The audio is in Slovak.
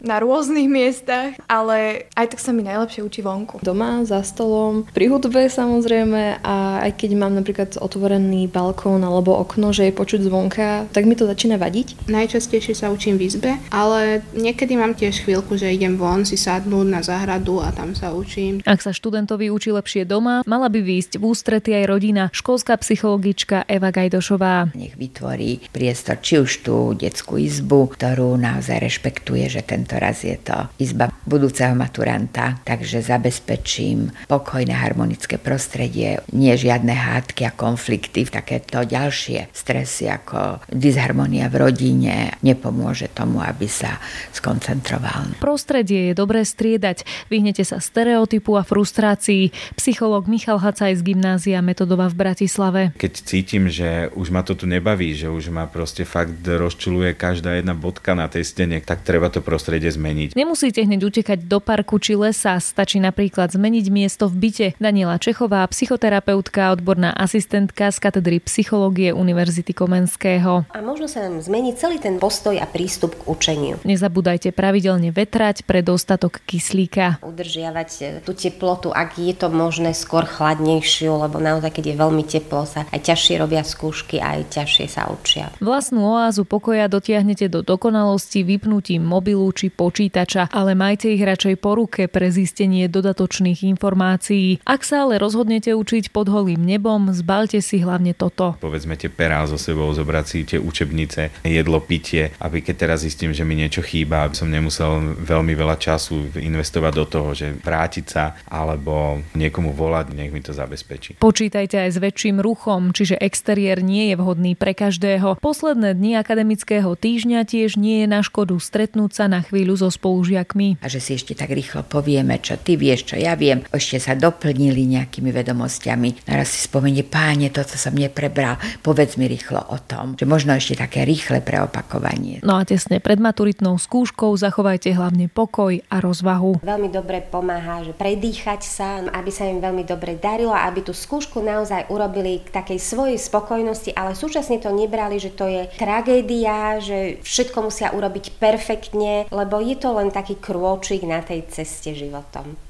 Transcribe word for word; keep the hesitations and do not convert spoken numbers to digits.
na rôznych miestach, ale aj tak sa mi najlepšie učí vonku. Doma, za stolom, pri hudbe samozrejme a aj keď mám napríklad otvorený balkón alebo okno, že je počuť zvonka, tak mi to začína vadiť. Najčastejšie sa učím v izbe, ale niekedy mám tiež chvíľku, že idem von si sadnúť na záhradu a tam sa učím. Ak sa študentovi učí lepšie doma, mala by výjsť v ústrety aj rodina. Školská psychologička Eva Gajdošová. Nech vytvorí priestor, či už tú detskú izbu, ktorú naozaj rešpektuje, že tento raz je to izba budúceho maturanta, takže zabezpečím pokojné harmonické prostredie, nie žiadne hádky a konflikty, takéto ďalšie stresy ako disharmónia v rodine nepomôže tomu, aby sa skoncentroval. Prostredie je dobré striedať. Vyhnete sa stereotypu a frustrácii. Psychológ Michal Hacaj z gymnázia Metodova v Bratislave. Keď cítim, že už ma to tu nebaví, že už ma proste fakt rozčuľuje každá jedna bodka na tej stene, tak treba to prostredie zmeniť. Nemusíte hneď utekať do parku či lesa, stačí napríklad zmeniť miesto v byte. Daniela Čechová, psychoterapeutka, odborná asistentka z katedry psychológie Univerzity Komenského. A možno sa nám zmeniť celý ten postoj a prístup k učeniu. Nezabúdajte pravidelne vetrať pre dostatok kyslíka. Udržiavať tú teplotu, ak je to možné, skôr chladnejšiu, lebo naozaj, keď je veľmi teplo, sa aj ťažšie robia skúšky, aj ťažšie sa učia. Vlastnú oázu pokoja dotiahnete do dokonalosti vypnutím mobilu či počítača, ale majte ich radšej po ruke pre zistenie dodatočných informácií. Ak sa ale rozhodnete učiť pod holým nebom, zbalte si hlavne toto. Povedzme tie perá so sebou, zobrať si tie učebnice, jedlo, pitie, aby keď teraz zistím, že mi niečo chýba, aby som nemusel veľmi veľa času investovať do toho, že vrátiť sa alebo niekomu volať, nech mi to zabezpečí. Počítajte aj s väčším ruchom, čiže exteriér nie je vhodný pre každého. Posledné dni akademického týždňa tiež nie je na škodu stretnúť sa na chvíľu so spolužiakmi. A že si ešte tak rýchlo povieme, čo ty vieš, čo ja viem. Ešte sa doplnili nejakými vedomosťami. Naraz si spomenie, páne, toto som neprebral. Povedz mi rýchlo o tom. Že možno ešte také rýchle preopakovanie. No a tesne pred maturitnou skúškou zachovajte hlavne pokoj a rozvahu. Veľmi dobre pomáha, že predýchať sa, aby sa im veľmi dobre darilo a aby tú skúšku naozaj urobili k takej svojej spokojnosti, ale súčasne to nebrali, že to je tragédia, že všetko musia urobiť perfektne, lebo je to len taký krôčik na tej ceste životom.